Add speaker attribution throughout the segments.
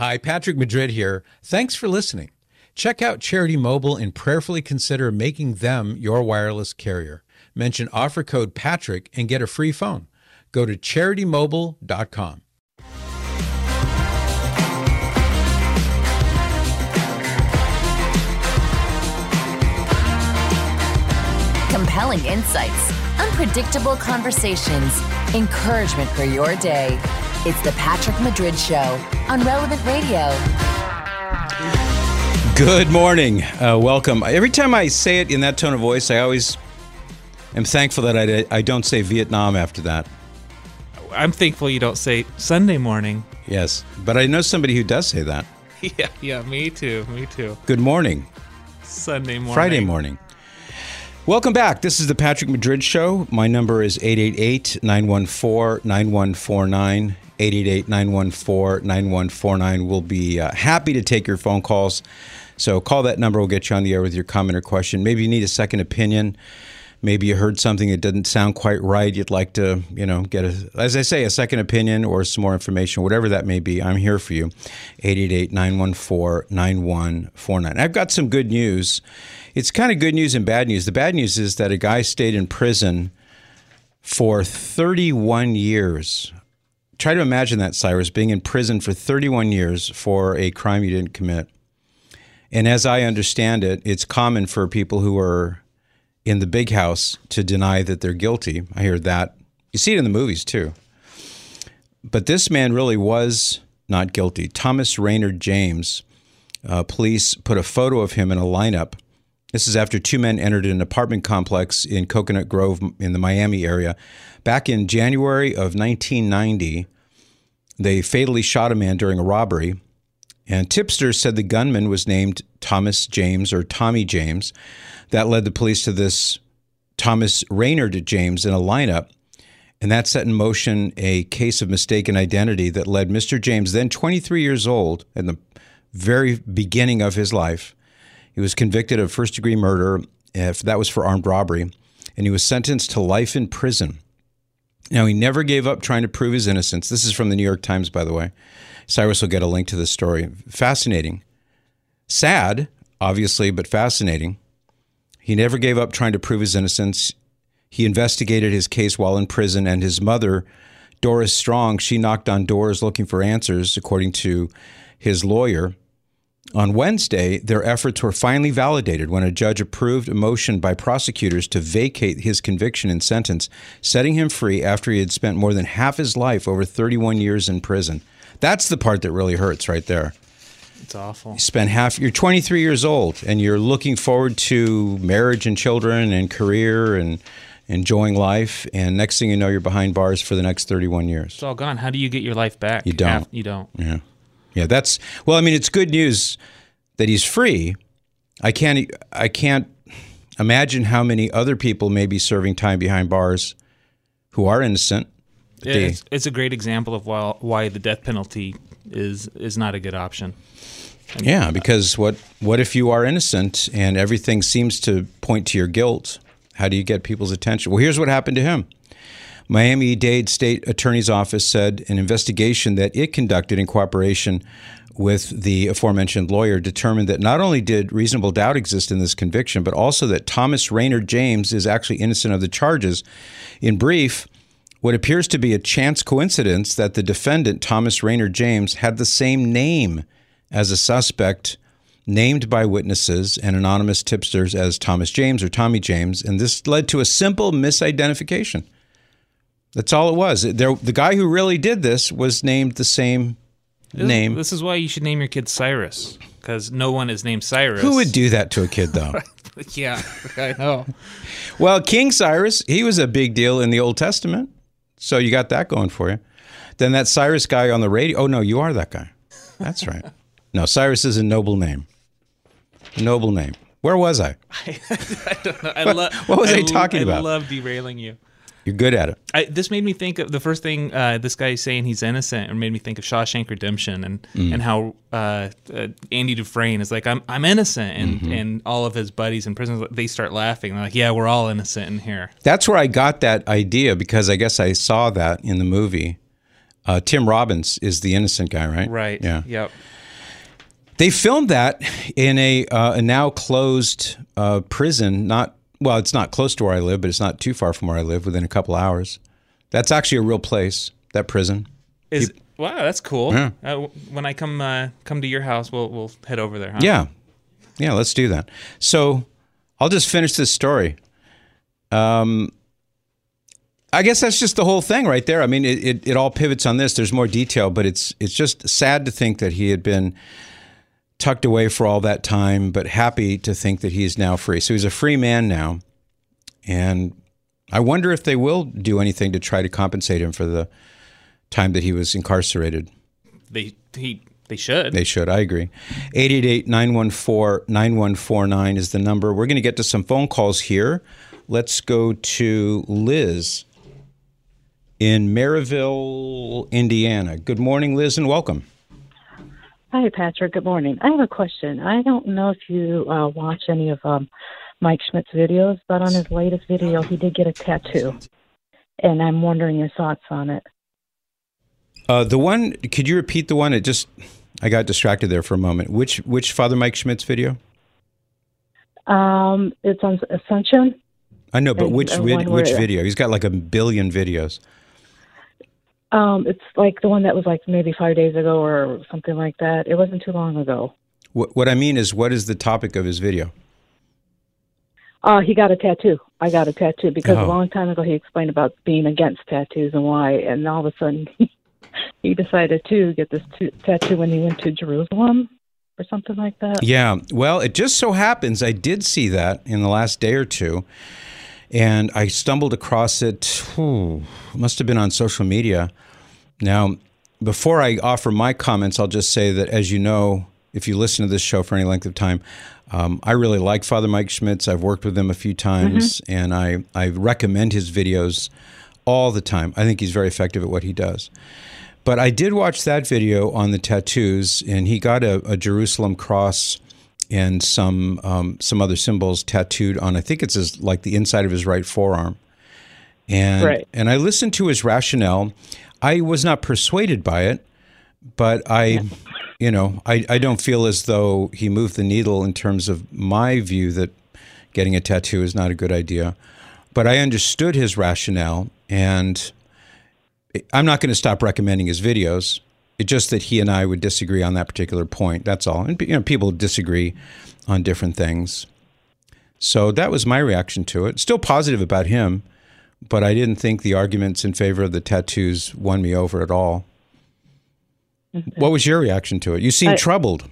Speaker 1: Hi, Patrick Madrid here. Thanks for listening. Check out Charity Mobile and prayerfully consider making them your wireless carrier. Mention offer code Patrick and get a free phone. Go to CharityMobile.com.
Speaker 2: Compelling insights, unpredictable conversations, encouragement for your day. It's the Patrick Madrid Show on Relevant Radio.
Speaker 1: Good morning. Welcome. Every time I say it in that tone of voice, I always am thankful that I don't say Vietnam after that.
Speaker 3: I'm thankful you don't say Sunday morning.
Speaker 1: Yes, but I know somebody who does say that.
Speaker 3: Yeah, me too.
Speaker 1: Good morning.
Speaker 3: Sunday morning.
Speaker 1: Friday morning. Welcome back. This is the Patrick Madrid Show. My number is 888-914-9149. 888-914-9149. We'll be happy to take your phone calls. So call that number. We'll get you on the air with your comment or question. Maybe you need a second opinion. Maybe you heard something that didn't sound quite right. You'd like to, get a second opinion or some more information, whatever that may be. I'm here for you. 888-914-9149. I've got some good news. It's kind of good news and bad news. The bad news is that a guy stayed in prison for 31 years. Try to imagine that, Cyrus, being in prison for 31 years for a crime you didn't commit. And as I understand it, it's common for people who are in the big house to deny that they're guilty. I hear that. You see it in the movies, too. But this man really was not guilty. Thomas Raynard James, police put a photo of him in a lineup. This is after two men entered an apartment complex in Coconut Grove in the Miami area. Back in January of 1990, they fatally shot a man during a robbery. And tipsters said the gunman was named Thomas James or Tommy James. That led the police to this Thomas Raynard James in a lineup. And that set in motion a case of mistaken identity that led Mr. James, then 23 years old, in the very beginning of his life. He was convicted of first-degree murder. That was for armed robbery. And he was sentenced to life in prison. Now, he never gave up trying to prove his innocence. This is from the New York Times, by the way. Cyrus will get a link to this story. Fascinating. Sad, obviously, but fascinating. He never gave up trying to prove his innocence. He investigated his case while in prison, and his mother, Doris Strong, she knocked on doors looking for answers, according to his lawyer. On Wednesday, their efforts were finally validated when a judge approved a motion by prosecutors to vacate his conviction and sentence, setting him free after he had spent more than half his life, over 31 years in prison. That's the part that really hurts right there.
Speaker 3: It's awful.
Speaker 1: You're 23 years old, and you're looking forward to marriage and children and career and enjoying life, and next thing you know, you're behind bars for the next 31 years.
Speaker 3: It's all gone. How do you get your life back?
Speaker 1: You don't.
Speaker 3: You don't.
Speaker 1: Yeah. Yeah, it's good news that he's free. I can't imagine how many other people may be serving time behind bars who are innocent.
Speaker 3: It's a great example of why the death penalty is not a good option.
Speaker 1: Yeah, because what if you are innocent and everything seems to point to your guilt? How do you get people's attention? Well, here's what happened to him. Miami-Dade State Attorney's Office said an investigation that it conducted in cooperation with the aforementioned lawyer determined that not only did reasonable doubt exist in this conviction, but also that Thomas Raynard James is actually innocent of the charges. In brief, what appears to be a chance coincidence that the defendant, Thomas Raynard James, had the same name as a suspect named by witnesses and anonymous tipsters as Thomas James or Tommy James, and this led to a simple misidentification. That's all it was. The guy who really did this was named the same name.
Speaker 3: This is why you should name your kid Cyrus, because no one is named Cyrus.
Speaker 1: Who would do that to a kid, though?
Speaker 3: Yeah, I know.
Speaker 1: Well, King Cyrus, he was a big deal in the Old Testament, so you got that going for you. Then that Cyrus guy on the radio. Oh, no, you are that guy. That's right. No, Cyrus is a noble name. Noble name. Where was I?
Speaker 3: I don't know.
Speaker 1: What was I talking about?
Speaker 3: I love derailing you.
Speaker 1: You're good at it.
Speaker 3: This made me think of the first thing this guy saying he's innocent, or made me think of Shawshank Redemption and how Andy Dufresne is like, I'm innocent, and all of his buddies in prison, they start laughing. They're like, yeah, we're all innocent in here.
Speaker 1: That's where I got that idea, because I guess I saw that in the movie. Tim Robbins is the innocent guy, right?
Speaker 3: Right.
Speaker 1: Yeah.
Speaker 3: Yep.
Speaker 1: They filmed that in a now closed prison. It's not close to where I live, but it's not too far from where I live, within a couple hours. That's actually a real place, that prison.
Speaker 3: Wow, that's cool.
Speaker 1: Yeah.
Speaker 3: When I come to your house, we'll head over there. Huh?
Speaker 1: Yeah, let's do that. So I'll just finish this story. I guess that's just the whole thing right there. I mean, it all pivots on this. There's more detail, but it's just sad to think that he had been tucked away for all that time, but happy to think that he is now free. So he's a free man now, and I wonder if they will do anything to try to compensate him for the time that he was incarcerated.
Speaker 3: They should.
Speaker 1: They should. I agree. 888-914-9149 is the number. We're going to get to some phone calls here. Let's go to Liz in Maryville, Indiana. Good morning, Liz, and welcome.
Speaker 4: Hi, Patrick. Good morning. I have a question. I don't know if you watch any of Mike Schmidt's videos, but on his latest video, he did get a tattoo. And I'm wondering your thoughts on it.
Speaker 1: The one, could you repeat the one? I got distracted there for a moment. Which Father Mike Schmidt's video?
Speaker 4: It's on Ascension.
Speaker 1: I know, but which video? He's got like a billion videos.
Speaker 4: It's like the one that was like maybe 5 days ago or something like that. It wasn't too long ago.
Speaker 1: What I mean is, what is the topic of his video?
Speaker 4: He got a tattoo. I got a tattoo because a long time ago he explained about being against tattoos and why, and all of a sudden he decided to get this tattoo when he went to Jerusalem or something like that.
Speaker 1: Yeah, well, it just so happens I did see that in the last day or two, and I stumbled across it. It must have been on social media. Now, before I offer my comments, I'll just say that, as you know, if you listen to this show for any length of time, I really like Father Mike Schmitz. I've worked with him a few times, and I recommend his videos all the time. I think he's very effective at what he does. But I did watch that video on the tattoos, and he got a Jerusalem cross and some other symbols tattooed on, I think it's like the inside of his right forearm. And I listened to his rationale. I was not persuaded by it, but I don't feel as though he moved the needle in terms of my view that getting a tattoo is not a good idea. But I understood his rationale, and I'm not going to stop recommending his videos. It's just that he and I would disagree on that particular point. That's all. And people disagree on different things. So that was my reaction to it. Still positive about him, but I didn't think the arguments in favor of the tattoos won me over at all. What was your reaction to it? You seemed troubled.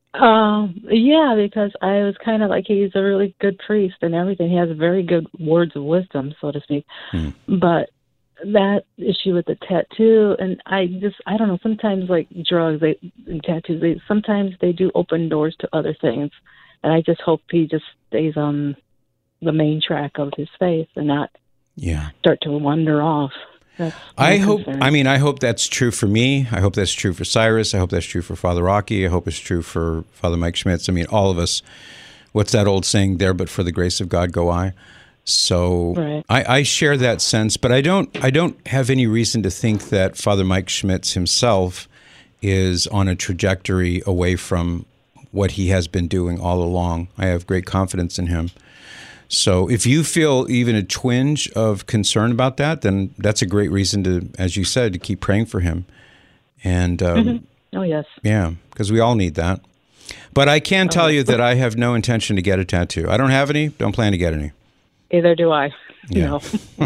Speaker 4: Yeah, because I was kind of like, he's a really good priest and everything. He has very good words of wisdom, so to speak. But that issue with the tattoo, and I don't know, sometimes like drugs and tattoos, sometimes they do open doors to other things. And I just hope he just stays on the main track of his faith and not start to wander off. I
Speaker 1: hope that's true for me. I hope that's true for Cyrus. I hope that's true for Father Rocky. I hope it's true for Father Mike Schmitz. I mean, all of us. What's that old saying there? But for the grace of God, go I. So I share that sense, but I don't have any reason to think that Father Mike Schmitz himself is on a trajectory away from what he has been doing all along. I have great confidence in him. So if you feel even a twinge of concern about that, then that's a great reason to, as you said, to keep praying for him. And
Speaker 4: oh, yes.
Speaker 1: Yeah, because we all need that. But I can tell you that I have no intention to get a tattoo. I don't have any, don't plan to get any.
Speaker 4: Either do I.
Speaker 1: Yeah.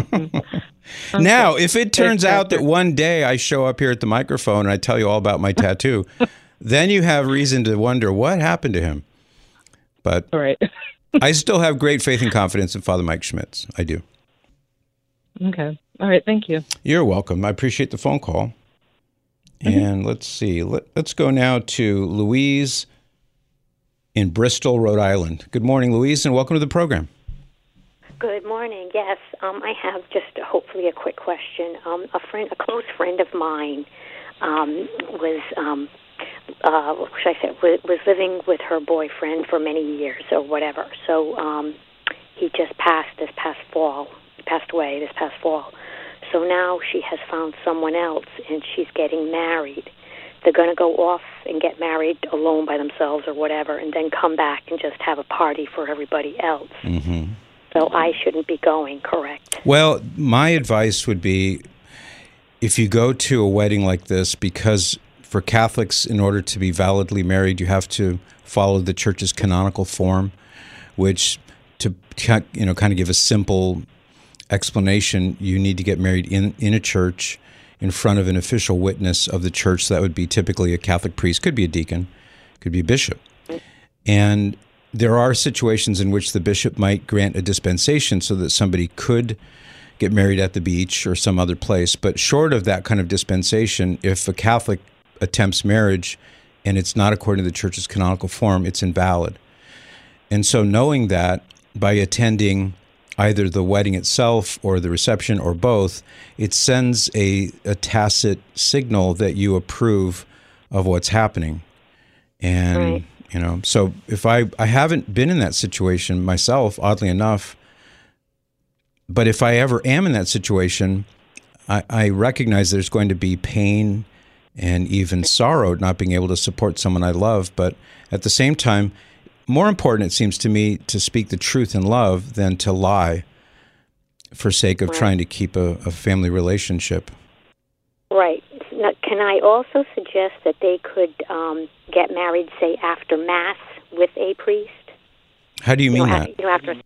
Speaker 1: Now, if it turns out that one day I show up here at the microphone and I tell you all about my tattoo, then you have reason to wonder what happened to him. But I still have great faith and confidence in Father Mike Schmitz. I do.
Speaker 4: Okay. All right. Thank you.
Speaker 1: You're welcome. I appreciate the phone call. And let's see. Let's go now to Louise in Bristol, Rhode Island. Good morning, Louise, and welcome to the program.
Speaker 5: Good morning. Yes, I have just hopefully a quick question. A close friend of mine was living with her boyfriend for many years or whatever. So he just passed away this past fall. so now she has found someone else, and she's getting married. They're going to go off and get married alone by themselves or whatever, and then come back and just have a party for everybody else.
Speaker 1: Mm-hmm.
Speaker 5: So I shouldn't be going, correct?
Speaker 1: Well, my advice would be, if you go to a wedding like this, because for Catholics, in order to be validly married, you have to follow the church's canonical form, which, to kind of give a simple explanation, you need to get married in a church in front of an official witness of the church. So that would be typically a Catholic priest, could be a deacon, could be a bishop. And there are situations in which the bishop might grant a dispensation so that somebody could get married at the beach or some other place. But short of that kind of dispensation, if a Catholic attempts marriage and it's not according to the church's canonical form, it's invalid. And so knowing that, by attending either the wedding itself or the reception or both, it sends a tacit signal that you approve of what's happening. And,
Speaker 5: right.
Speaker 1: So if I haven't been in that situation myself, oddly enough, but if I ever am in that situation, I recognize there's going to be pain and even sorrow not being able to support someone I love. But at the same time, more important, it seems to me, to speak the truth in love than to lie for sake of trying to keep a family relationship.
Speaker 5: Right. Now, can I also suggest that they could get married, say, after Mass with a priest?
Speaker 1: How do you mean that?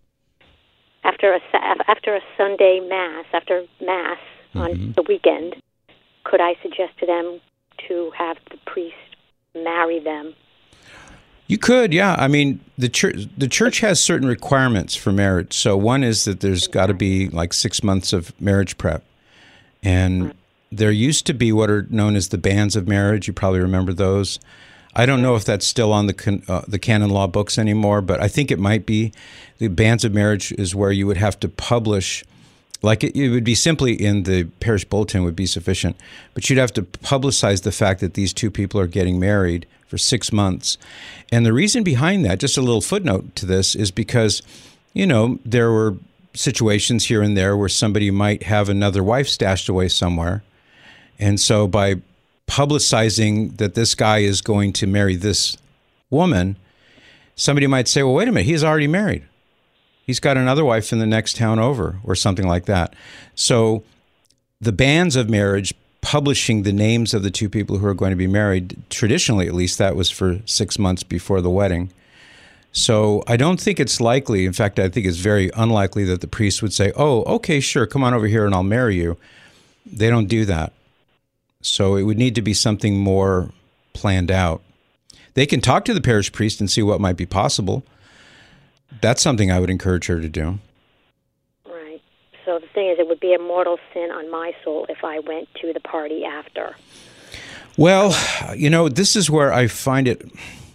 Speaker 5: After a Sunday Mass, after Mass on the weekend, could I suggest to them to have the priest marry them?
Speaker 1: You could, yeah. I mean, the church has certain requirements for marriage. So one is that there's got to be like 6 months of marriage prep. And there used to be what are known as the banns of marriage. You probably remember those. I don't know if that's still on the canon law books anymore, but I think it might be. The banns of marriage is where you would have to publish, like it would be simply in the parish bulletin would be sufficient, but you'd have to publicize the fact that these two people are getting married for 6 months. And the reason behind that, just a little footnote to this, is because, there were situations here and there where somebody might have another wife stashed away somewhere. And so by publicizing that this guy is going to marry this woman, somebody might say, well, wait a minute, he's already married. He's got another wife in the next town over or something like that. So the banns of marriage, publishing the names of the two people who are going to be married, traditionally at least, that was for 6 months before the wedding. So I don't think it's likely, in fact, I think it's very unlikely that the priest would say, oh, okay, sure, come on over here and I'll marry you. They don't do that. So it would need to be something more planned out. They can talk to the parish priest and see what might be possible. That's something I would encourage her to do.
Speaker 5: Right. So the thing is, it would be a mortal sin on my soul if I went to the party after.
Speaker 1: Well, this is where I find it.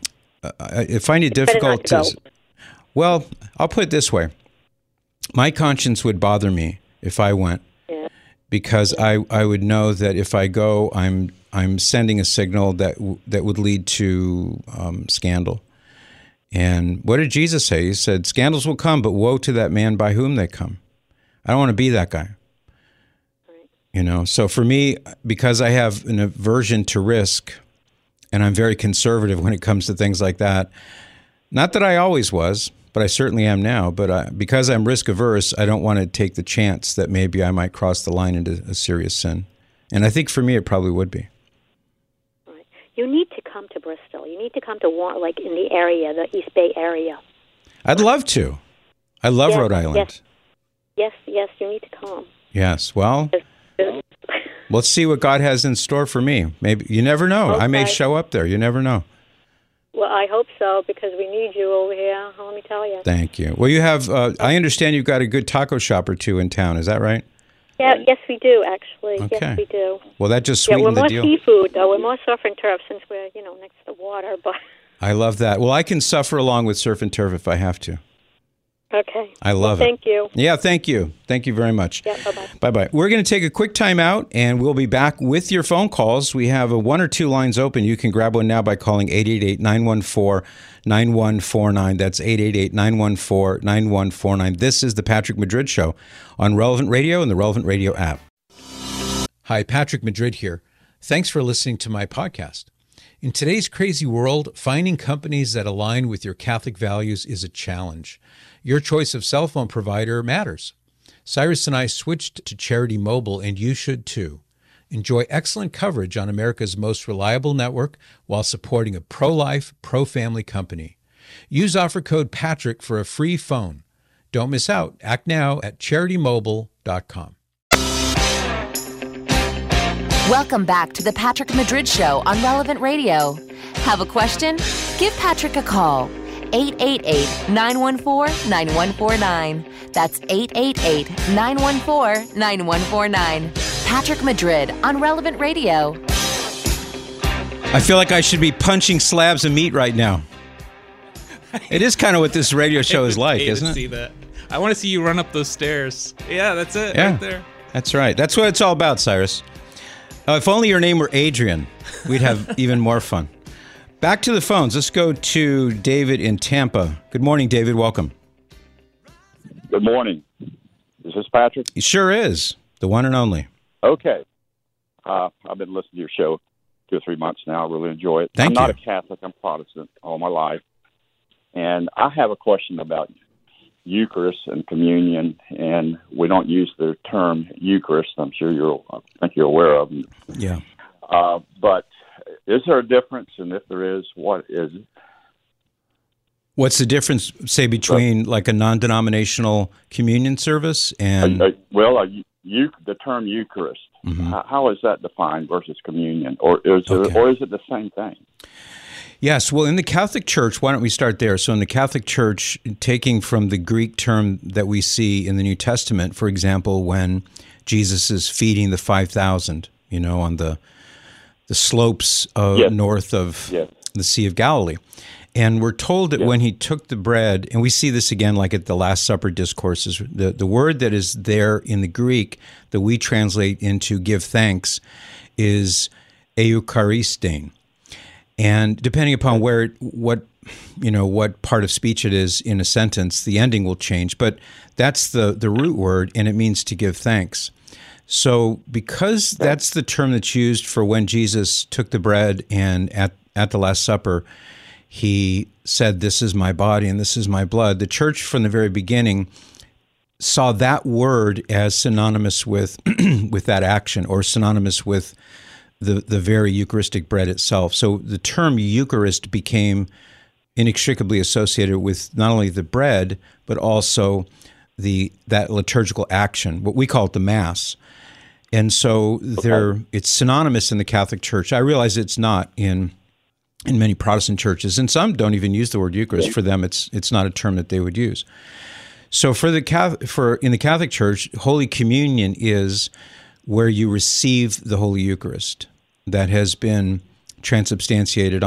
Speaker 1: I find it difficult to. Well, I'll put it this way: my conscience would bother me if I went, because I would know that if I go, I'm sending a signal that would lead to scandal. And what did Jesus say? He said, scandals will come, but woe to that man by whom they come. I don't want to be that guy. Right. So for me, because I have an aversion to risk, and I'm very conservative when it comes to things like that, not that I always was, but I certainly am now, but because I'm risk averse, I don't want to take the chance that maybe I might cross the line into a serious sin. And I think for me, it probably would be.
Speaker 5: You need to come to Bristol. You need to come to like in the area, the East Bay area.
Speaker 1: I'd love to. I love Rhode Island.
Speaker 5: Yes, you need to come.
Speaker 1: Yes, well, let's see what God has in store for me. Maybe, you never know. Okay. I may show up there. You never know.
Speaker 5: Well, I hope so, because we need you over here. Let me tell you.
Speaker 1: Thank you. Well, you have, I understand you've got a good taco shop or two in town. Is that right?
Speaker 5: Yeah, yes, we do, actually.
Speaker 1: Okay.
Speaker 5: Yes, we do.
Speaker 1: Well, that just sweetened the deal.
Speaker 5: We're more seafood, though. We're more surf and turf since we're, next to the water. But
Speaker 1: I love that. Well, I can suffer along with surf and turf if I have to.
Speaker 5: Okay.
Speaker 1: I love it.
Speaker 5: Thank you.
Speaker 1: Yeah, thank you. Thank you very much.
Speaker 5: Yeah, bye-bye.
Speaker 1: Bye-bye. We're going to take a quick time out, and we'll be back with your phone calls. We have 1 or 2 lines open. You can grab one now by calling 888-914-9149. That's 888-914-9149. This is the Patrick Madrid Show on Relevant Radio and the Relevant Radio app. Hi, Patrick Madrid here. Thanks for listening to my podcast. In today's crazy world, finding companies that align with your Catholic values is a challenge. Your choice of cell phone provider matters. Cyrus and I switched to Charity Mobile, and you should too. Enjoy excellent coverage on America's most reliable network while supporting a pro-life, pro-family company. Use offer code PATRICK for a free phone. Don't miss out. Act now at CharityMobile.com.
Speaker 2: Welcome back to the Patrick Madrid Show on Relevant Radio. Have a question? Give Patrick a call. 888-914-9149. That's 888-914-9149. Patrick Madrid on Relevant Radio.
Speaker 1: I feel like I should be punching slabs of meat right now. It is kind of what this radio show is like, isn't it?
Speaker 3: See that. I want to see you run up those stairs. Yeah, that's it.
Speaker 1: Yeah,
Speaker 3: right there.
Speaker 1: That's right. That's what it's all about, Cyrus. If only your name were Adrian, we'd have even more fun. Back to the phones. Let's go to David in Tampa. Good morning, David. Welcome.
Speaker 6: Good morning. Is this Patrick?
Speaker 1: It sure is. The one and only.
Speaker 6: Okay. I've been listening to your show 2 or 3 months now. I really enjoy it.
Speaker 1: Thank
Speaker 6: I'm not
Speaker 1: you.
Speaker 6: a Catholic. I'm Protestant all my life. And I have a question about Eucharist and communion, and we don't use the term Eucharist. I think you're aware of.
Speaker 1: Yeah.
Speaker 6: But is there a difference? And if there is, what is it?
Speaker 1: What's the difference, say, between like a non-denominational communion service and...
Speaker 6: the term Eucharist, how is that defined versus communion? Or is it the same thing?
Speaker 1: Yes. Well, in the Catholic Church, why don't we start there? So in the Catholic Church, taking from the Greek term that we see in the New Testament, for example, when Jesus is feeding the 5,000, on the slopes north of the Sea of Galilee. And we're told that when he took the bread, and we see this again like at the Last Supper discourses, the word that is there in the Greek that we translate into give thanks is eucharistein. And depending upon what part of speech it is in a sentence, the ending will change. But that's the root word, and it means to give thanks. So because that's the term that's used for when Jesus took the bread and at the Last Supper, he said, "This is my body and this is my blood." The church from the very beginning saw that word as synonymous with with that action, or synonymous with the very Eucharistic bread itself. So the term Eucharist became inextricably associated with not only the bread, but also that liturgical action, what we call it the Mass. And so it's synonymous in the Catholic Church. I realize it's not in many Protestant churches, and some don't even use the word Eucharist. For them, it's not a term that they would use. So in the Catholic Church, Holy Communion is where you receive the Holy Eucharist that has been transubstantiated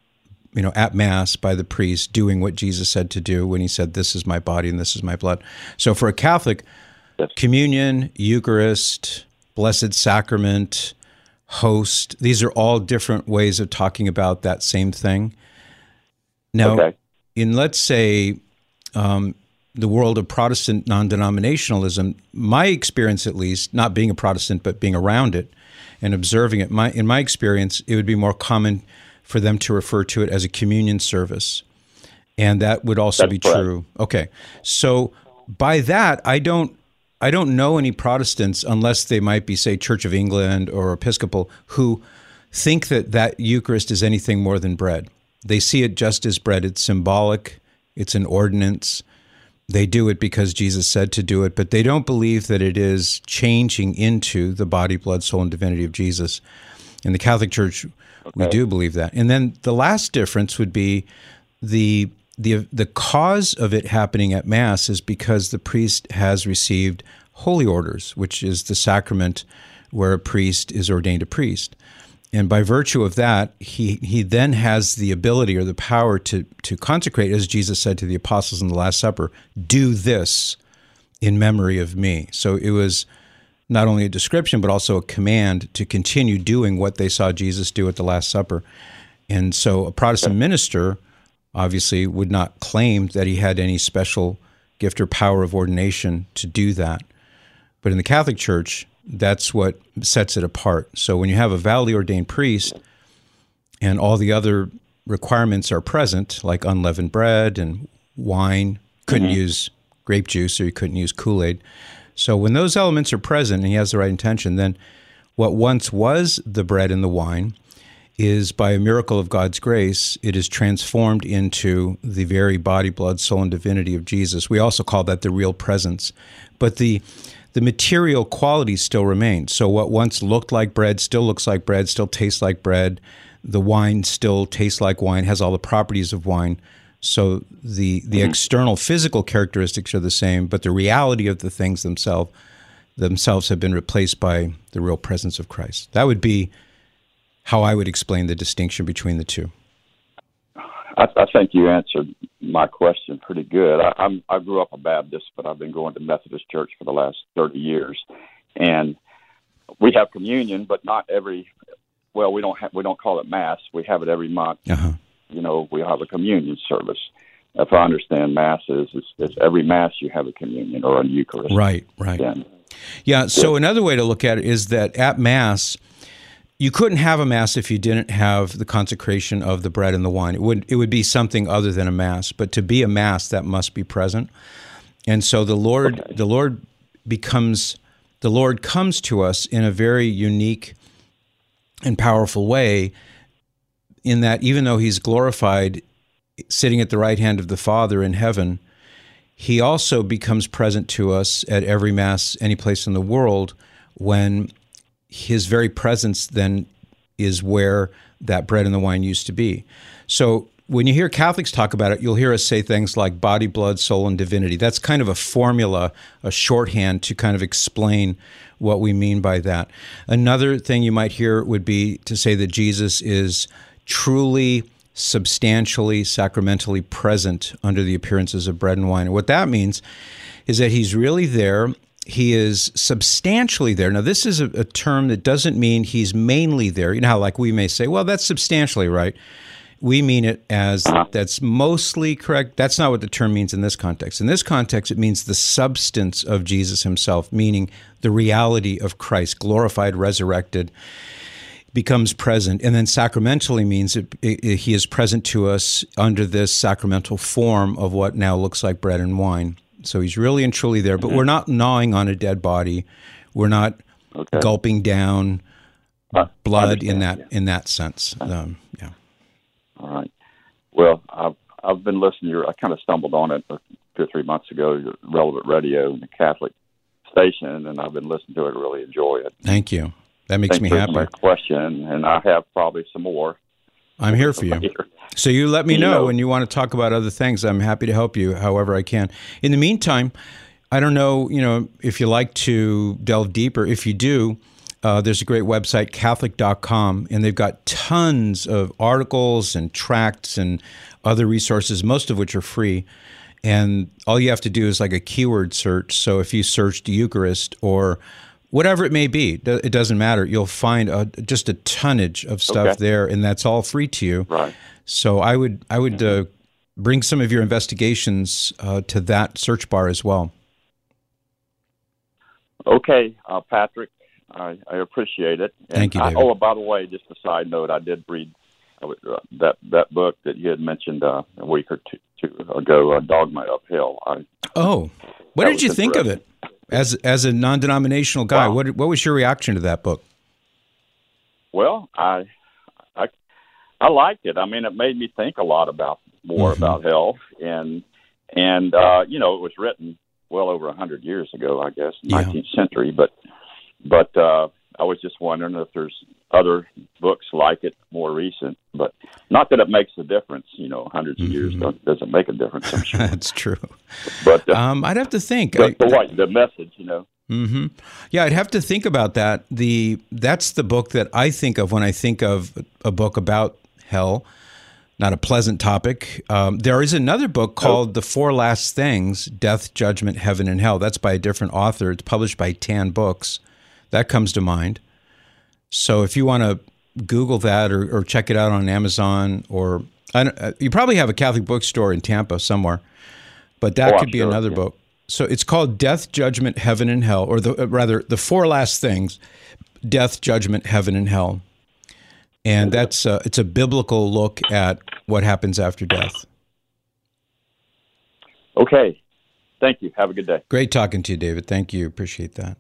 Speaker 1: at Mass by the priest, doing what Jesus said to do when he said, "This is my body and this is my blood." So for a Catholic, communion, Eucharist, Blessed Sacrament, host, these are all different ways of talking about that same thing. Now, in, let's say, the world of Protestant non-denominationalism, my experience at least, not being a Protestant, but being around it and observing it, in my experience, it would be more common for them to refer to it as a communion service. And that would also be true. Okay. So by that, I don't know any Protestants, unless they might be, say, Church of England or Episcopal, who think that Eucharist is anything more than bread. They see it just as bread. It's symbolic. It's an ordinance. They do it because Jesus said to do it, but they don't believe that it is changing into the body, blood, soul, and divinity of Jesus. In the Catholic Church, we do believe that. And then the last difference would be the cause of it happening at Mass is because the priest has received holy orders, which is the sacrament where a priest is ordained a priest. And by virtue of that, he then has the ability or the power to consecrate, as Jesus said to the apostles in the Last Supper, "Do this in memory of me." So it was not only a description, but also a command to continue doing what they saw Jesus do at the Last Supper. And so a Protestant minister obviously would not claim that he had any special gift or power of ordination to do that. But in the Catholic Church, That's what sets it apart. So when you have a validly ordained priest and all the other requirements are present, like unleavened bread and wine, couldn't use grape juice or you couldn't use Kool-Aid. So when those elements are present and he has the right intention, then what once was the bread and the wine is, by a miracle of God's grace, it is transformed into the very body, blood, soul, and divinity of Jesus. We also call that the real presence. But the material qualities still remain. So what once looked like bread still looks like bread, still tastes like bread. The wine still tastes like wine, has all the properties of wine. So the external physical characteristics are the same, but the reality of the things themselves have been replaced by the real presence of Christ. That would be how I would explain the distinction between the two.
Speaker 6: I think you answered my question pretty good. I grew up a Baptist, but I've been going to Methodist Church for the last 30 years, and we have communion, but not every. Well, we don't call it Mass. We have it every month.
Speaker 1: Uh-huh.
Speaker 6: You know, we have a communion service. If I understand Mass it's every Mass you have a communion or a Eucharist.
Speaker 1: Right. Yeah. So another way to look at it is that at Mass, you couldn't have a Mass if you didn't have the consecration of the bread and the wine. It would be something other than a Mass. But to be a Mass, that must be present. And so the Lord comes to us in a very unique and powerful way, in that even though he's glorified, sitting at the right hand of the Father in heaven, he also becomes present to us at every Mass, any place in the world, when his very presence then is where that bread and the wine used to be. So when you hear Catholics talk about it, you'll hear us say things like body, blood, soul, and divinity. That's kind of a formula, a shorthand to kind of explain what we mean by that. Another thing you might hear would be to say that Jesus is truly, substantially, sacramentally present under the appearances of bread and wine. And what that means is that he's really there. He is substantially there. Now, this is a term that doesn't mean he's mainly there. You know how, like, we may say, well, that's substantially right. We mean it as that's mostly correct. That's not what the term means in this context. In this context, it means the substance of Jesus himself, meaning the reality of Christ, glorified, resurrected, becomes present. And then sacramentally means he is present to us under this sacramental form of what now looks like bread and wine. So he's really and truly there, but we're not gnawing on a dead body. We're not gulping down blood in that sense. Yeah.
Speaker 6: All right. Well, I've been listening. I kind of stumbled on it 2 or 3 months ago. Your Relevant Radio and the Catholic station, and I've been listening to it. Really enjoy it.
Speaker 1: Thank you. That makes me happy.
Speaker 6: My question, and I have probably some more.
Speaker 1: I'm here for you. So you let me know when you want to talk about other things. I'm happy to help you however I can. In the meantime, I don't know, if you like to delve deeper. If you do, there's a great website, Catholic.com, and they've got tons of articles and tracts and other resources, most of which are free. And all you have to do is like a keyword search. So if you searched Eucharist or whatever it may be, it doesn't matter. You'll find just a tonnage of stuff there, and that's all free to you.
Speaker 6: Right.
Speaker 1: So I would bring some of your investigations to that search bar as well.
Speaker 6: Okay, Patrick, I appreciate it. And
Speaker 1: thank you, David.
Speaker 6: By the way, just a side note, I did read that book that you had mentioned a week or two ago, Dogma Uphill.
Speaker 1: What did you think of it? As a non-denominational guy,
Speaker 6: wow.
Speaker 1: What was your reaction to that book?
Speaker 6: Well, I liked it. I mean, it made me think a lot about hell, and it was written well over 100 years ago, I guess, 19th century. But I was just wondering if there's other books like it, more recent. But not that it makes a difference. Hundreds of years doesn't make a difference. I'm sure.
Speaker 1: That's true.
Speaker 6: But
Speaker 1: I'd have to think.
Speaker 6: The message,
Speaker 1: Mm-hmm. Yeah, I'd have to think about that. That's the book that I think of when I think of a book about hell. Not a pleasant topic. There is another book called The Four Last Things: Death, Judgment, Heaven, and Hell. That's by a different author. It's published by Tan Books. That comes to mind. So if you want to Google that or check it out on Amazon, you probably have a Catholic bookstore in Tampa somewhere, but that could be another book. So it's called Death, Judgment, Heaven, and Hell, or the four last things: death, judgment, heaven, and hell. And it's a biblical look at what happens after death.
Speaker 6: Okay. Thank you. Have a good day.
Speaker 1: Great talking to you, David. Thank you. Appreciate that.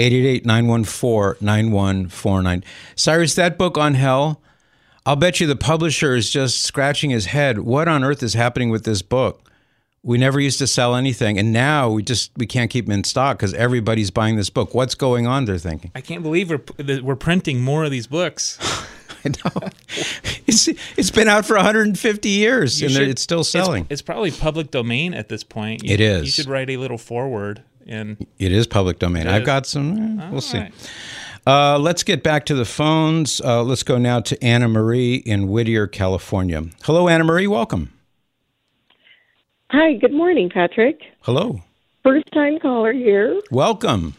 Speaker 1: 888-914-9149. Cyrus, that book on hell, I'll bet you the publisher is just scratching his head. What on earth is happening with this book? We never used to sell anything, and now we can't keep them in stock because everybody's buying this book. What's going on, they're thinking?
Speaker 3: I can't believe we're printing more of these books.
Speaker 1: I know. It's been out for 150 years, and it's still selling.
Speaker 3: It's probably public domain at this point.
Speaker 1: It is.
Speaker 3: You should write a little foreword.
Speaker 1: It is public domain. I've got some. We'll see. Right. Let's get back to the phones. Let's go now to Anna Marie in Whittier, California. Hello, Anna Marie. Welcome.
Speaker 7: Hi. Good morning, Patrick.
Speaker 1: Hello.
Speaker 7: First-time caller here.
Speaker 1: Welcome.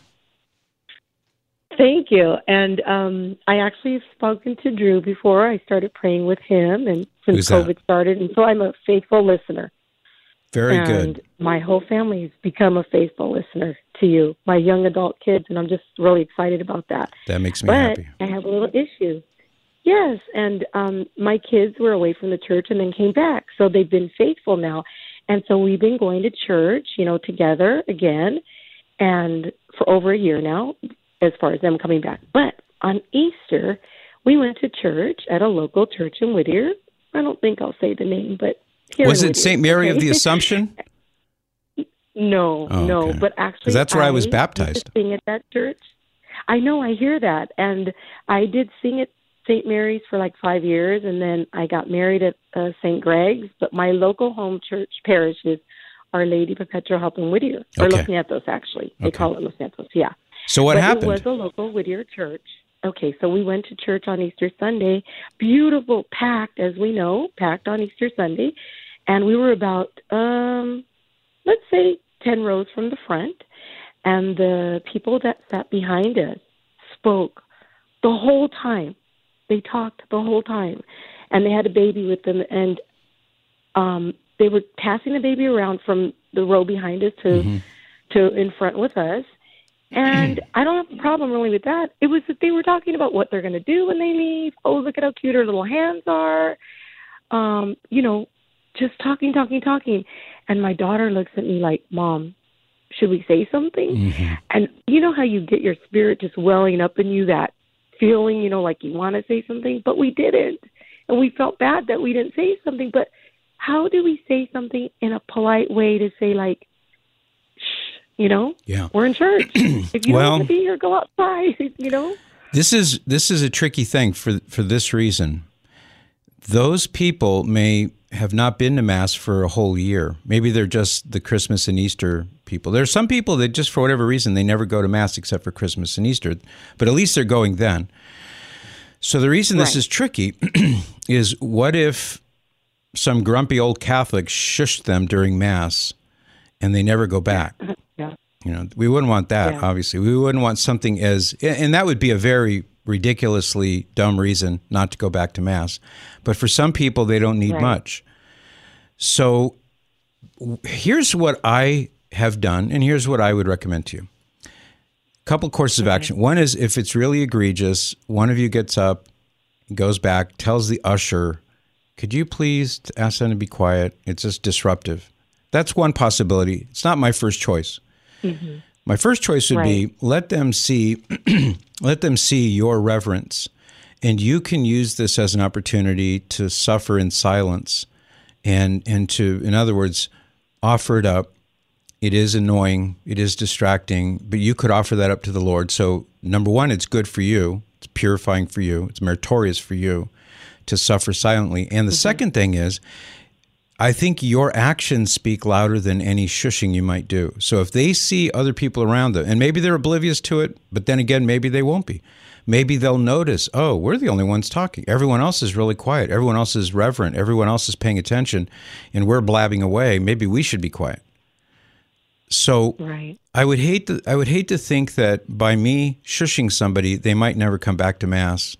Speaker 7: Thank you. And I actually have spoken to Drew before. I started praying with him, and since COVID started, and so I'm a faithful listener.
Speaker 1: Very good.
Speaker 7: And my whole family has become a faithful listener to you, my young adult kids, and I'm just really excited about that.
Speaker 1: That makes me happy.
Speaker 7: But I have a little issue. Yes, and my kids were away from the church and then came back, so they've been faithful now. And so we've been going to church, together again, and for over a year now, as far as them coming back. But on Easter, we went to church at a local church in Whittier. I don't think I'll say the name, but here
Speaker 1: was it St. Mary of the Assumption?
Speaker 7: No,
Speaker 1: okay.
Speaker 7: But actually,
Speaker 1: because that's where I was baptized.
Speaker 7: Used to sing at that church. I know, I hear that, and I did sing at St. Mary's for like 5 years, and then I got married at St. Greg's. But my local home church parish is Our Lady Perpetual Help in Whittier, or Los Nietos, actually. They call it Los Nietos, yeah.
Speaker 1: So what happened?
Speaker 7: It was a local Whittier church. Okay, so we went to church on Easter Sunday. Beautiful, packed, as we know, packed on Easter Sunday. And we were about, let's say, 10 rows from the front. And the people that sat behind us spoke the whole time. They talked the whole time. And they had a baby with them. And they were passing the baby around from the row behind us to in front with us. And I don't have a problem really with that. It was that they were talking about what they're going to do when they leave. Oh, look at how cute her little hands are. Just talking. And my daughter looks at me like, Mom, should we say something? Mm-hmm. And you know how you get your spirit just welling up in you, that feeling, like you want to say something, but we didn't. And we felt bad that we didn't say something. But how do we say something in a polite way to say, like,
Speaker 1: yeah,
Speaker 7: we're in church. If you don't want to be here, go outside,
Speaker 1: This is a tricky thing for this reason. Those people may have not been to Mass for a whole year. Maybe they're just the Christmas and Easter people. There are some people that just for whatever reason, they never go to Mass except for Christmas and Easter, but at least they're going then. So the reason this is tricky is, what if some grumpy old Catholic shushed them during Mass and they never go back? We wouldn't want that, obviously. We wouldn't want something and that would be a very ridiculously dumb reason not to go back to Mass. But for some people, they don't need much. So here's what I have done, and here's what I would recommend to you. A couple courses of action. One is, if it's really egregious, one of you gets up, goes back, tells the usher, could you please ask them to be quiet? It's just disruptive. That's one possibility. It's not my first choice. Mm-hmm. My first choice would be, let them see your reverence, and you can use this as an opportunity to suffer in silence and to, in other words, offer it up. It is annoying, it is distracting, but you could offer that up to the Lord. So number one, it's good for you, it's purifying for you, it's meritorious for you to suffer silently. And the second thing is, I think your actions speak louder than any shushing you might do. So if they see other people around them, and maybe they're oblivious to it, but then again, maybe they won't be. Maybe they'll notice, oh, we're the only ones talking. Everyone else is really quiet. Everyone else is reverent. Everyone else is paying attention, and we're blabbing away. Maybe we should be quiet. So I would hate to think that by me shushing somebody, they might never come back to Mass.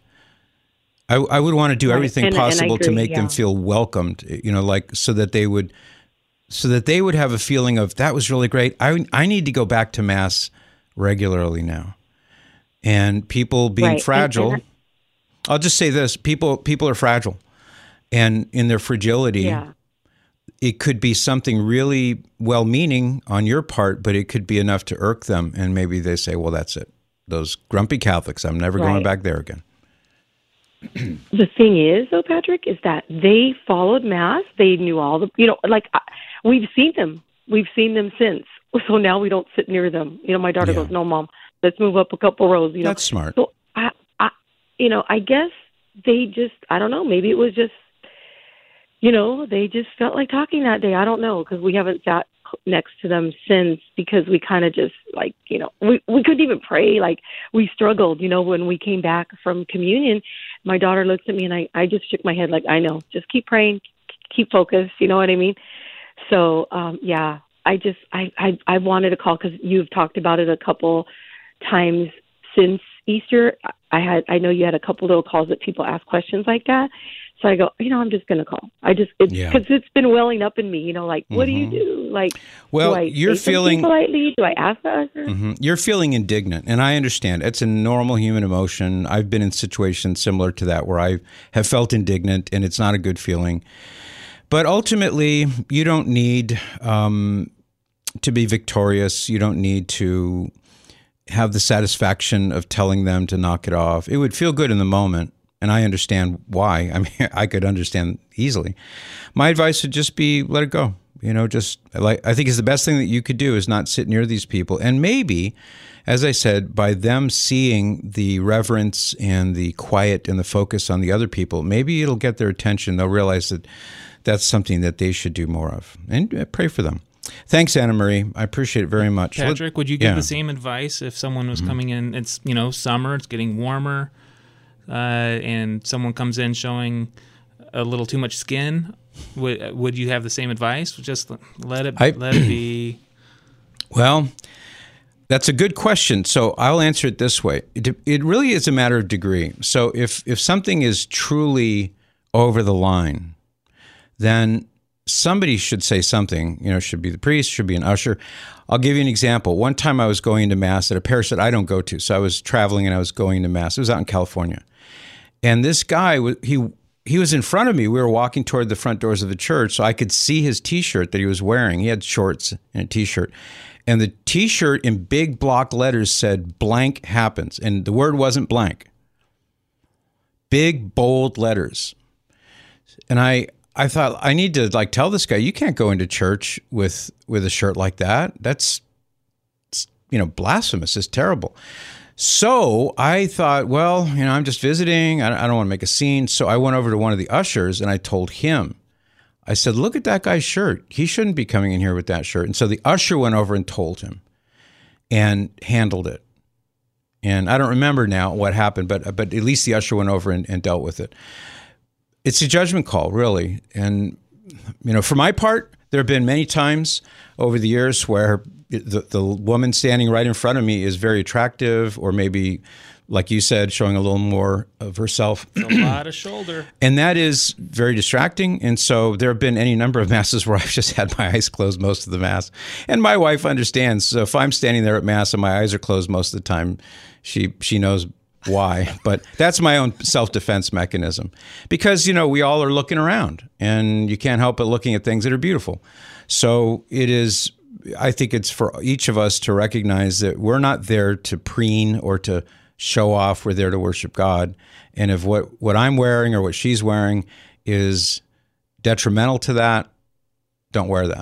Speaker 1: I would want to do everything possible to make them feel welcomed, so that they would so that they would have a feeling of, that was really great. I need to go back to Mass regularly now. And people being
Speaker 7: Right.
Speaker 1: fragile,
Speaker 7: And
Speaker 1: I'll just say this, people are fragile. And in their fragility,
Speaker 7: yeah.
Speaker 1: it could be something really well-meaning on your part, but it could be enough to irk them. And maybe they say, well, that's it. Those grumpy Catholics, I'm never going
Speaker 7: Right.
Speaker 1: back there again.
Speaker 7: The thing is, though, Patrick, is that they followed Mass. They knew all the, we've seen them. We've seen them since. So now we don't sit near them. My daughter
Speaker 1: Yeah.
Speaker 7: goes, no, Mom, let's move up a couple rows.
Speaker 1: That's smart.
Speaker 7: So I guess they just, I don't know, maybe it was just, they just felt like talking that day. I don't know, because we haven't sat next to them since, because we kind of just we couldn't even pray. Like, we struggled, when we came back from communion. My daughter looked at me and I just shook my head like, I know, just keep praying, keep focused. You know what I mean? So, yeah, I wanted to call because you've talked about it a couple times since Easter. I know you had a couple little calls that people ask questions like that. So I go, I'm just going to call. Because it's been welling up in me, what do you do? Like,
Speaker 1: well,
Speaker 7: do I
Speaker 1: you're
Speaker 7: say something
Speaker 1: feeling
Speaker 7: politely? Do I ask the usher?
Speaker 1: You're feeling indignant, and I understand. It's a normal human emotion. I've been in situations similar to that where I have felt indignant, and it's not a good feeling. But ultimately, you don't need to be victorious. You don't need to have the satisfaction of telling them to knock it off. It would feel good in the moment, and I understand why. I mean, I could understand easily. My advice would just be let it go. I think is the best thing that you could do is not sit near these people. And maybe, as I said, by them seeing the reverence and the quiet and the focus on the other people, maybe it'll get their attention. They'll realize that that's something that they should do more of. And pray for them. Thanks, Anna Marie. I appreciate it very much.
Speaker 3: Patrick, would you give the same advice if someone was coming in? It's summer, it's getting warmer, and someone comes in showing a little too much skin. Would you have the same advice? Just let it be.
Speaker 1: Well, that's a good question. So I'll answer it this way. It really is a matter of degree. So if something is truly over the line, then somebody should say something. Should be the priest, should be an usher. I'll give you an example. One time I was going to Mass at a parish that I don't go to. So I was traveling and I was going to Mass. It was out in California. And this guy, he was in front of me. We were walking toward the front doors of the church, so I could see his T-shirt that he was wearing. He had shorts and a T-shirt. And the T-shirt in big block letters said, blank happens. And the word wasn't blank. Big, bold letters. And I thought, I need to tell this guy, you can't go into church with a shirt like that. That's, blasphemous. It's terrible. So I thought, well, I'm just visiting. I don't want to make a scene. So I went over to one of the ushers and I told him, I said, look at that guy's shirt. He shouldn't be coming in here with that shirt. And so the usher went over and told him and handled it. And I don't remember now what happened, but at least the usher went over and dealt with it. It's a judgment call, really. And, for my part, there have been many times over the years where the woman standing right in front of me is very attractive, or maybe, like you said, showing a little more of herself.
Speaker 3: A lot of shoulder.
Speaker 1: And that is very distracting. And so there have been any number of Masses where I've just had my eyes closed most of the Mass. And my wife understands. So if I'm standing there at Mass and my eyes are closed most of the time, she knows why. But that's my own self-defense mechanism. Because, we all are looking around and you can't help but looking at things that are beautiful. So I think it's for each of us to recognize that we're not there to preen or to show off. We're there to worship God. And if what I'm wearing or what she's wearing is detrimental to that, don't wear that,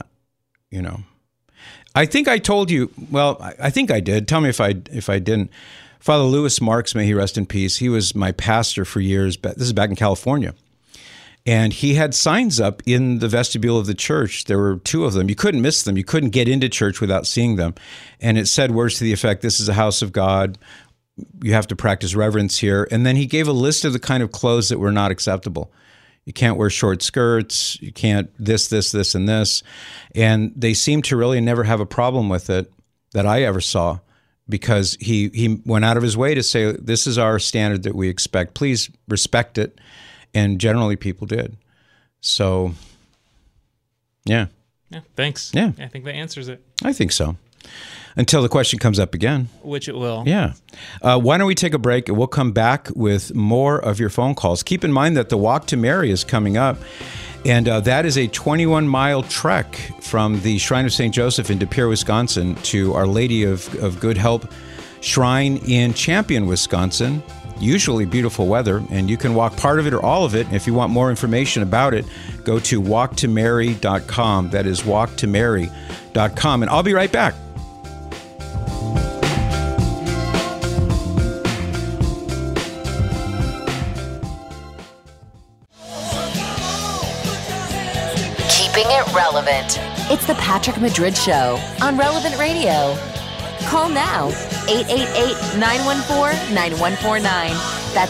Speaker 1: I think I told you, well, I think I did. Tell me if I didn't. Father Louis Marks, may he rest in peace. He was my pastor for years. This is back in California. And he had signs up in the vestibule of the church. There were two of them. You couldn't miss them. You couldn't get into church without seeing them. And it said words to the effect, this is a house of God. You have to practice reverence here. And then he gave a list of the kind of clothes that were not acceptable. You can't wear short skirts. You can't this, and this. And they seemed to really never have a problem with it that I ever saw, because he went out of his way to say, this is our standard that we expect. Please respect it. And generally people did. So, yeah.
Speaker 3: Yeah, thanks.
Speaker 1: Yeah.
Speaker 3: I think that answers it,
Speaker 1: I think so. Until the question comes up again.
Speaker 3: which it will.
Speaker 1: Yeah. Why don't we take a break and we'll come back with more of your phone calls. Keep in mind that the Walk to Mary is coming up, and that is a 21-mile trek from the Shrine of St. Joseph in De Pere, Wisconsin to Our Lady of Good Help Shrine in Champion, Wisconsin. Usually beautiful weather, and you can walk part of it or all of it. If you want more information about it, go to walktomary.com. That is walktomary.com, and I'll be right back.
Speaker 2: Keeping it relevant. It's the Patrick Madrid Show on Relevant Radio. Call now, 888-914-9149. That's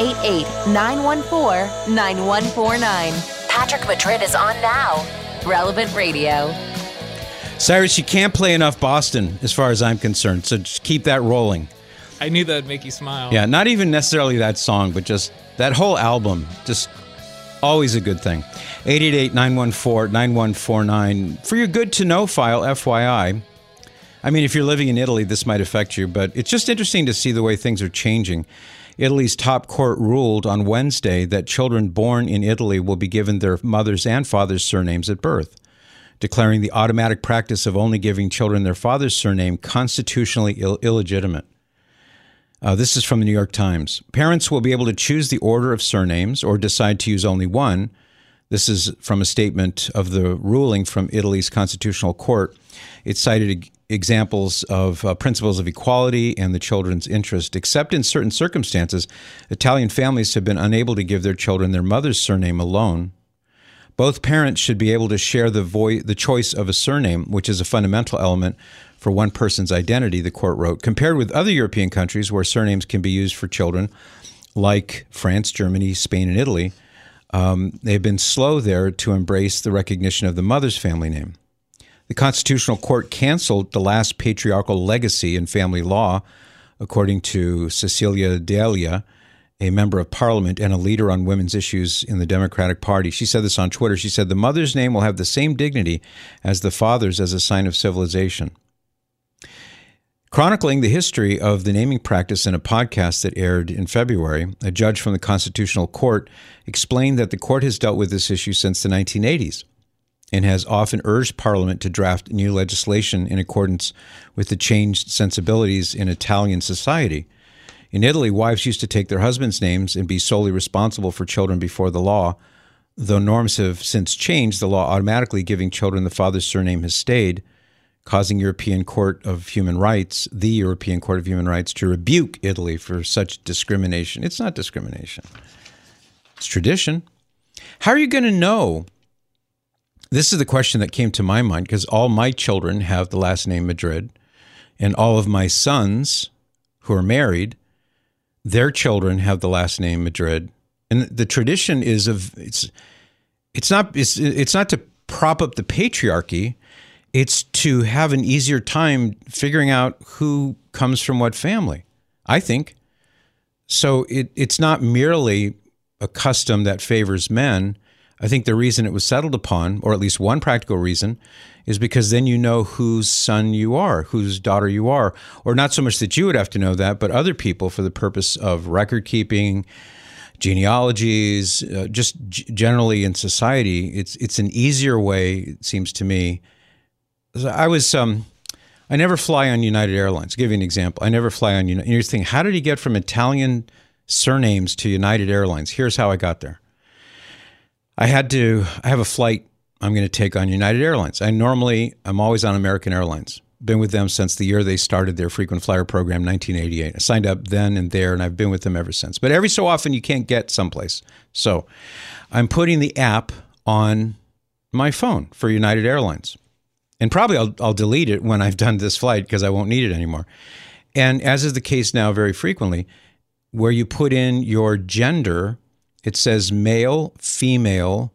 Speaker 2: 888-914-9149. Patrick Madrid is on now. Relevant Radio.
Speaker 1: Cyrus, you can't play enough Boston as far as I'm concerned, so just keep that rolling.
Speaker 3: I knew that would make you smile.
Speaker 1: Yeah, not even necessarily that song, but just that whole album, just always a good thing. 888-914-9149 for your good to know file, FYI. I mean, if you're living in Italy, this might affect you, but it's just interesting to see the way things are changing. Italy's top court ruled on Wednesday that children born in Italy will be given their mother's and father's surnames at birth, declaring the automatic practice of only giving children their father's surname constitutionally illegitimate. This is from the New York Times. Parents will be able to choose the order of surnames or decide to use only one. This is from a statement of the ruling from Italy's Constitutional Court. It cited examples of principles of equality and the children's interest. Except in certain circumstances, Italian families have been unable to give their children their mother's surname alone. Both parents should be able to share the choice of a surname, which is a fundamental element for one person's identity, the court wrote. Compared with other European countries where surnames can be used for children, like France, Germany, Spain, and Italy, they've been slow there to embrace the recognition of the mother's family name. The Constitutional Court canceled the last patriarchal legacy in family law, according to Cecilia D'Elia, a member of parliament and a leader on women's issues in the Democratic Party. She said this on Twitter. She said, the mother's name will have the same dignity as the father's as a sign of civilization. Chronicling the history of the naming practice in a podcast that aired in February, a judge from the Constitutional Court explained that the court has dealt with this issue since the 1980s and has often urged Parliament to draft new legislation in accordance with the changed sensibilities in Italian society. In Italy, wives used to take their husbands' names and be solely responsible for children before the law. Though norms have since changed, the law automatically giving children the father's surname has stayed, causing the European Court of Human Rights to rebuke Italy for such discrimination. It's not discrimination. It's tradition. How are you going to know? This is the question that came to my mind, because all my children have the last name Madrid, and all of my sons who are married, their children have the last name Madrid. And the tradition is it's not to prop up the patriarchy. It's to have an easier time figuring out who comes from what family, I think. So it's not merely a custom that favors men. I think the reason it was settled upon, or at least one practical reason, is because then you know whose son you are, whose daughter you are. Or not so much that you would have to know that, but other people for the purpose of record keeping, genealogies, just generally in society. It's an easier way, it seems to me. I never fly on United Airlines. I'll give you an example. I never fly on United. You're thinking, how did he get from Italian surnames to United Airlines? Here's how I got there. I have a flight I'm going to take on United Airlines. I'm always on American Airlines. Been with them since the year they started their frequent flyer program, 1988. I signed up then and there, and I've been with them ever since. But every so often you can't get someplace. So I'm putting the app on my phone for United Airlines. And probably I'll delete it when I've done this flight because I won't need it anymore. And as is the case now very frequently, where you put in your gender, it says male, female.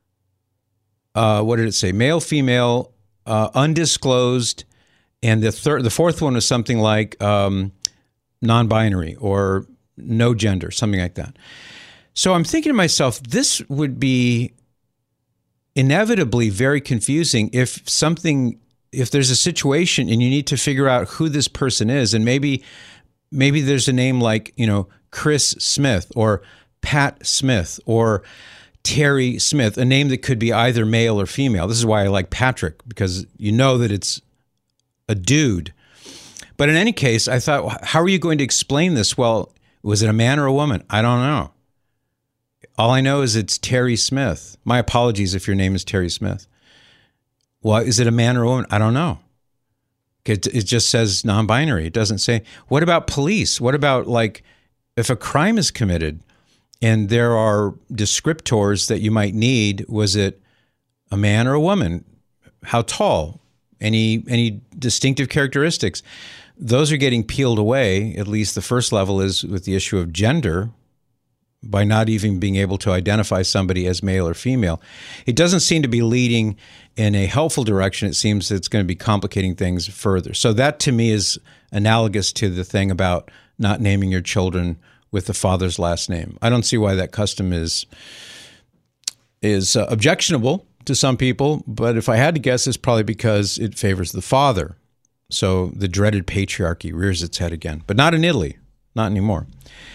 Speaker 1: What did it say? Male, female, undisclosed. And the fourth one was something like non-binary or no gender, something like that. So I'm thinking to myself, this would be inevitably very confusing if there's a situation and you need to figure out who this person is, and maybe there's a name like, Chris Smith or Pat Smith or Terry Smith, a name that could be either male or female. This is why I like Patrick, because you know that it's a dude. But in any case, I thought, how are you going to explain this? Well, was it a man or a woman? I don't know. All I know is it's Terry Smith. My apologies if your name is Terry Smith. Well, is it a man or a woman? I don't know. It just says non-binary. It doesn't say. What about police? What about, like, if a crime is committed and there are descriptors that you might need? Was it a man or a woman? How tall? Any distinctive characteristics? Those are getting peeled away. At least the first level is with the issue of gender, by not even being able to identify somebody as male or female. It doesn't seem to be leading in a helpful direction. It seems that it's going to be complicating things further. So that, to me, is analogous to the thing about not naming your children with the father's last name. I don't see why that custom is objectionable to some people, but if I had to guess, it's probably because it favors the father. So the dreaded patriarchy rears its head again, but not in Italy, not anymore.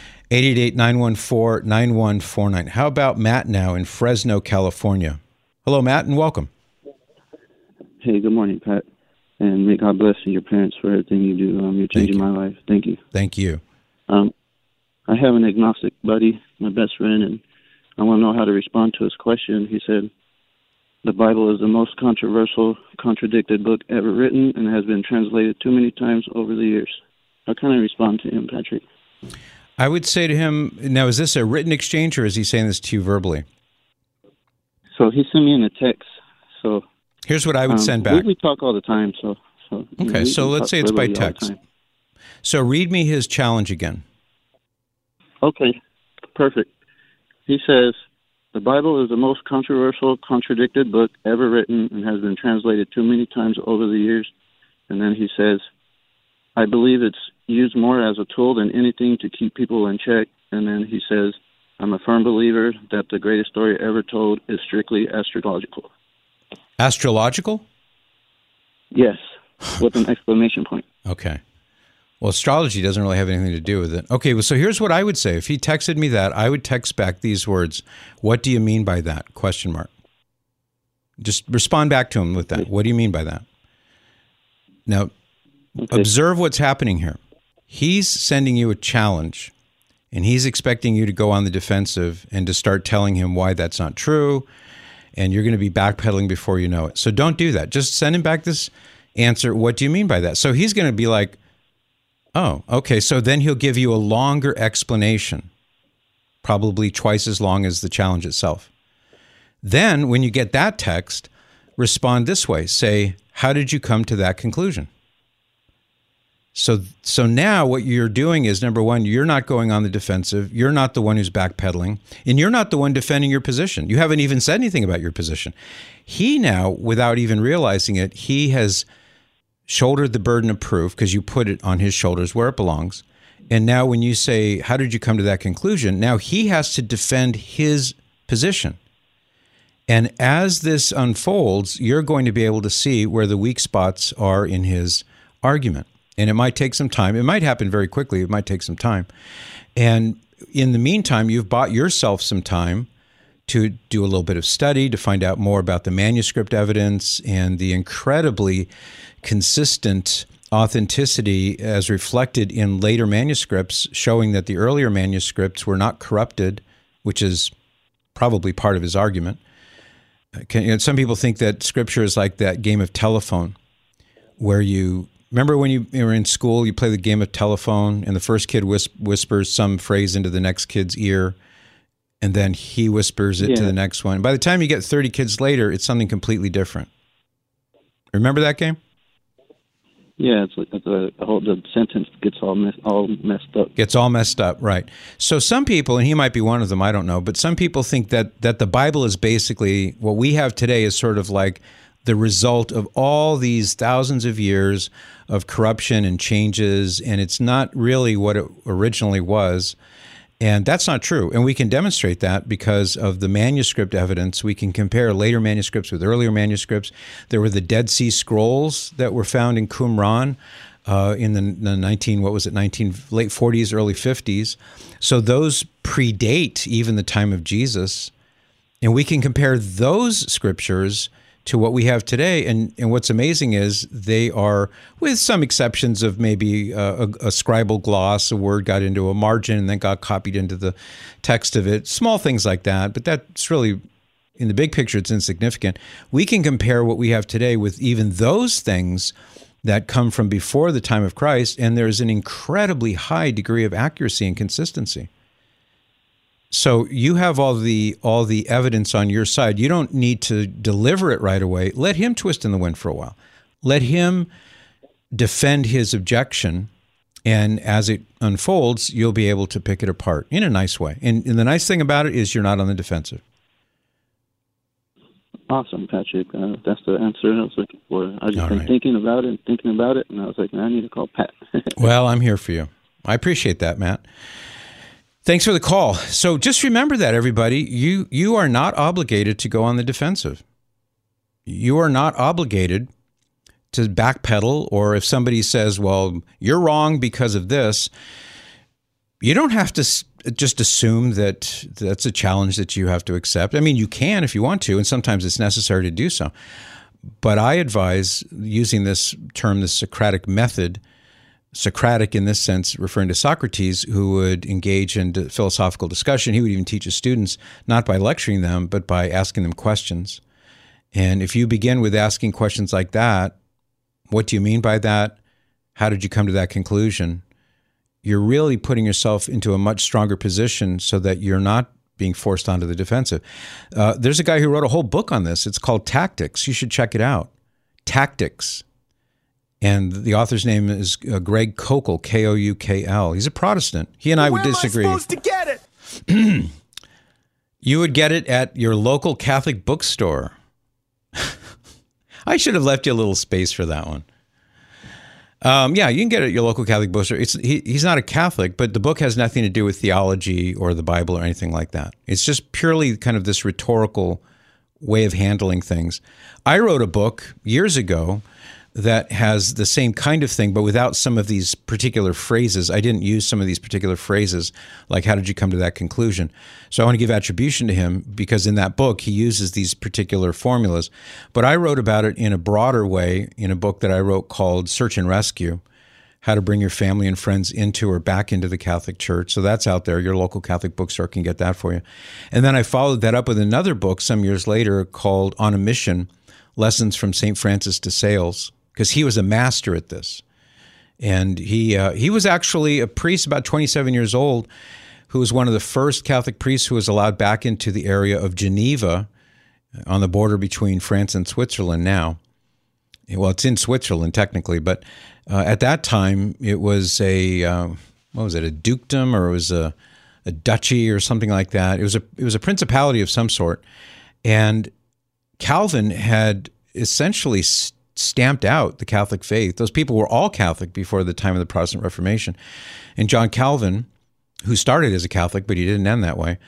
Speaker 1: 888-914-9149. How about Matt now in Fresno, California? Hello, Matt, and welcome.
Speaker 8: Hey, good morning, Pat. And may God bless you, your parents, for everything you do. You're changing my life. Thank you.
Speaker 1: Thank you.
Speaker 8: I have an agnostic buddy, my best friend, and I want to know how to respond to his question. He said, the Bible is the most controversial, contradicted book ever written and has been translated too many times over the years. How can I respond to him, Patrick?
Speaker 1: I would say to him, now, is this a written exchange or is he saying this to you verbally?
Speaker 8: So he sent me in a text. So
Speaker 1: here's what I would send back.
Speaker 8: We talk all the time.
Speaker 1: Okay, so let's say it's by text. So read me his challenge again.
Speaker 8: Okay, perfect. He says, the Bible is the most controversial, contradicted book ever written and has been translated too many times over the years. And then he says, I believe it's used more as a tool than anything to keep people in check. And then he says, I'm a firm believer that the greatest story ever told is strictly astrological.
Speaker 1: Astrological?
Speaker 8: Yes, with an exclamation point.
Speaker 1: Okay. Well, astrology doesn't really have anything to do with it. Okay, well, so here's what I would say. If he texted me that, I would text back these words. What do you mean by that? Question mark. Just respond back to him with that. What do you mean by that? Now, observe what's happening here. He's sending you a challenge, and he's expecting you to go on the defensive and to start telling him why that's not true, and you're going to be backpedaling before you know it. So don't do that. Just send him back this answer. What do you mean by that? So he's going to be like, oh, okay. So then he'll give you a longer explanation, probably twice as long as the challenge itself. Then when you get that text, respond this way. Say, how did you come to that conclusion? So now what you're doing is, number one, you're not going on the defensive. You're not the one who's backpedaling, and you're not the one defending your position. You haven't even said anything about your position. He now, without even realizing it, he has shouldered the burden of proof because you put it on his shoulders where it belongs. And now when you say, how did you come to that conclusion? Now he has to defend his position. And as this unfolds, you're going to be able to see where the weak spots are in his argument. And it might take some time. It might happen very quickly. It might take some time. And in the meantime, you've bought yourself some time to do a little bit of study, to find out more about the manuscript evidence and the incredibly consistent authenticity as reflected in later manuscripts, showing that the earlier manuscripts were not corrupted, which is probably part of his argument. Some people think that Scripture is like that game of telephone where remember when you were in school, you play the game of telephone and the first kid whispers some phrase into the next kid's ear and then he whispers it to the next one. By the time you get 30 kids later, it's something completely different. Remember that game?
Speaker 8: Yeah, it's like the sentence gets all messed up.
Speaker 1: Gets all messed up, right. So some people, and he might be one of them, I don't know, but some people think that the Bible is basically, what we have today is sort of like the result of all these thousands of years of corruption and changes, and it's not really what it originally was. And that's not true. And we can demonstrate that because of the manuscript evidence. We can compare later manuscripts with earlier manuscripts. There were the Dead Sea Scrolls that were found in Qumran in the late 40s, early 50s. So those predate even the time of Jesus. And we can compare those scriptures to what we have today. And what's amazing is they are, with some exceptions of maybe a scribal gloss, a word got into a margin and then got copied into the text of it, small things like that. But that's really, in the big picture, it's insignificant. We can compare what we have today with even those things that come from before the time of Christ, and there's an incredibly high degree of accuracy and consistency. So you have all the evidence on your side. You don't need to deliver it right away. Let him twist in the wind for a while. Let him defend his objection, and as it unfolds, you'll be able to pick it apart in a nice way. And the nice thing about it is you're not on the defensive.
Speaker 8: Awesome, Patrick. That's the answer I was looking for. I just been thinking about it, and I was like, I need to call Pat.
Speaker 1: Well, I'm here for you. I appreciate that, Matt. Thanks for the call. So just remember that, everybody. You are not obligated to go on the defensive. You are not obligated to backpedal, or if somebody says, well, you're wrong because of this, you don't have to just assume that that's a challenge that you have to accept. I mean, you can if you want to, and sometimes it's necessary to do so. But I advise using this term, the Socratic method, Socratic in this sense, referring to Socrates, who would engage in philosophical discussion. He would even teach his students, not by lecturing them, but by asking them questions. And if you begin with asking questions like that, what do you mean by that? How did you come to that conclusion? You're really putting yourself into a much stronger position so that you're not being forced onto the defensive. There's a guy who wrote a whole book on this. It's called Tactics. You should check it out. Tactics. And the author's name is Greg Koukl, Koukl. He's a Protestant. He and I would disagree. Where am I supposed to get it? You would get it at your local Catholic bookstore. I should have left you a little space for that one. Yeah, you can get it at your local Catholic bookstore. He's not a Catholic, but the book has nothing to do with theology or the Bible or anything like that. It's just purely kind of this rhetorical way of handling things. I wrote a book years ago that has the same kind of thing, but without some of these particular phrases. I didn't use some of these particular phrases, like how did you come to that conclusion? So I want to give attribution to him because in that book, he uses these particular formulas. But I wrote about it in a broader way in a book that I wrote called Search and Rescue, How to Bring Your Family and Friends into or Back into the Catholic Church. So that's out there. Your local Catholic bookstore can get that for you. And then I followed that up with another book some years later called On a Mission, Lessons from St. Francis de Sales, because he was a master at this. And he was actually a priest about 27 years old who was one of the first Catholic priests who was allowed back into the area of Geneva on the border between France and Switzerland now. Well, it's in Switzerland technically, but at that time it was a dukedom, or it was a duchy or something like that. It was a principality of some sort. And Calvin had essentially stamped out the Catholic faith. Those people were all Catholic before the time of the Protestant Reformation. And John Calvin, who started as a Catholic, but he didn't end that way,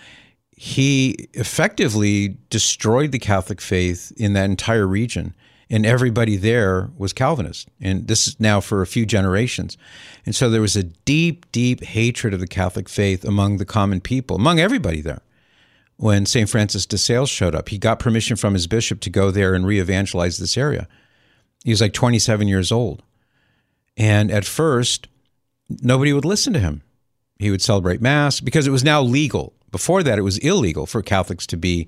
Speaker 1: he effectively destroyed the Catholic faith in that entire region. And everybody there was Calvinist. And this is now for a few generations. And so there was a deep, deep hatred of the Catholic faith among the common people, among everybody there. When St. Francis de Sales showed up, he got permission from his bishop to go there and re-evangelize this area. He was like 27 years old. And at first, nobody would listen to him. He would celebrate Mass because it was now legal. Before that, it was illegal for Catholics to be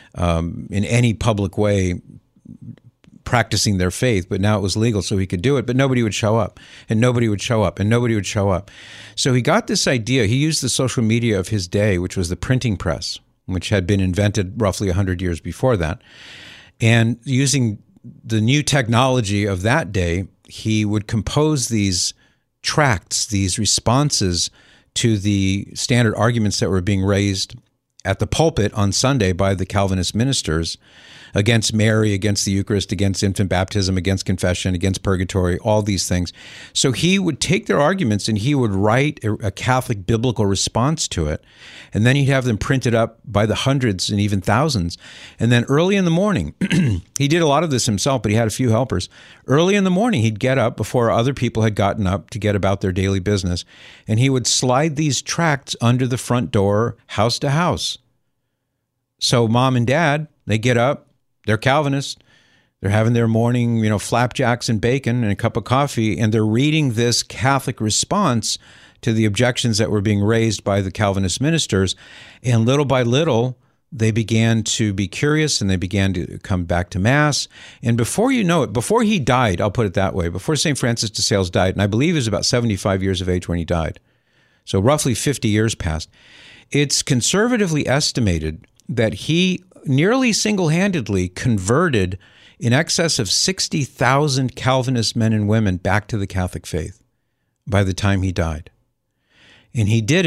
Speaker 1: in any public way practicing their faith, but now it was legal, so he could do it, but nobody would show up, and nobody would show up, and nobody would show up. So he got this idea. He used the social media of his day, which was the printing press, which had been invented roughly 100 years before that. And using the new technology of that day, he would compose these tracts, these responses to the standard arguments that were being raised at the pulpit on Sunday by the Calvinist ministers against Mary, against the Eucharist, against infant baptism, against confession, against purgatory, all these things. So he would take their arguments and he would write a Catholic biblical response to it. And then he'd have them printed up by the hundreds and even thousands. And then early in the morning, he did a lot of this himself, but he had a few helpers. Early in the morning, he'd get up before other people had gotten up to get about their daily business. And he would slide these tracts under the front door, house to house. So mom and dad, they get up, they're Calvinists, they're having their morning, flapjacks and bacon and a cup of coffee, and they're reading this Catholic response to the objections that were being raised by the Calvinist ministers. And little by little, they began to be curious and they began to come back to Mass. And before you know it, before he died, I'll put it that way, before St. Francis de Sales died, and I believe he was about 75 years of age when he died, so roughly 50 years passed, it's conservatively estimated that he nearly single-handedly converted in excess of 60,000 Calvinist men and women back to the Catholic faith by the time he died. And he did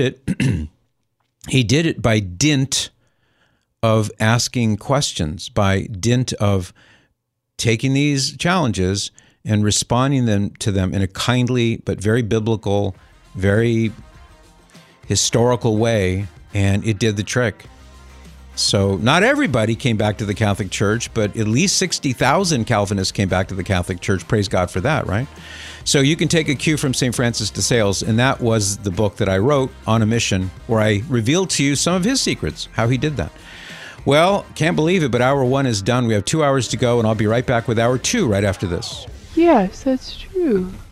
Speaker 1: it by dint of asking questions, by dint of taking these challenges and responding to them in a kindly but very biblical, very historical way, and it did the trick. So not everybody came back to the Catholic Church, but at least 60,000 Calvinists came back to the Catholic Church. Praise God for that, right? So you can take a cue from St. Francis de Sales, and that was the book that I wrote, On a Mission, where I revealed to you some of his secrets, how he did that. Well, can't believe it, but hour 1 is done. We have 2 hours to go, and I'll be right back with hour 2 right after this.
Speaker 9: Yes, that's true.